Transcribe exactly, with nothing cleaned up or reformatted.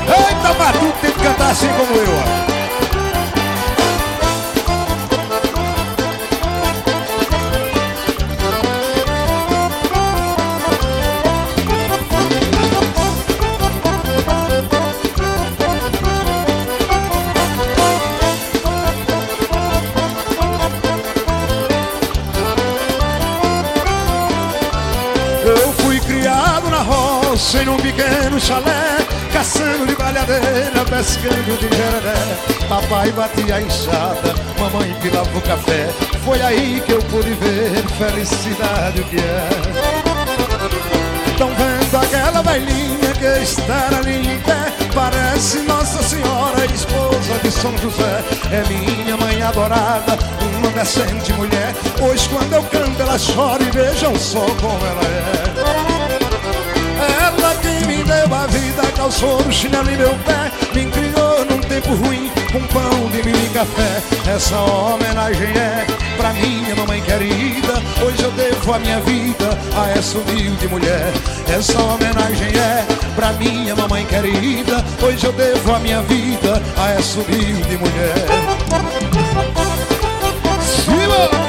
Eita, Matuto, tem que cantar assim como eu, ó. Eu fui criado na roça, em um pequeno chalé, caçando de balhadeira, pescando de jereré. Papai batia a enxada, mamãe pilava o café. Foi aí que eu pude ver felicidade o que é. Tão vendo aquela velhinha que está ali em pé, parece Nossa Senhora, esposa de São José. É minha mãe adorada, uma decente mulher, pois quando eu canto ela chora e vejam só como ela é. Ela que me deu a vida, calçou no chinelo em meu pé, me criou num tempo ruim, com pão de milho e café. Essa homenagem é pra minha mamãe querida, hoje eu devo a minha vida a essa humilde mulher. Essa homenagem é pra minha mamãe querida, hoje eu devo a minha vida a essa humilde mulher. Sim,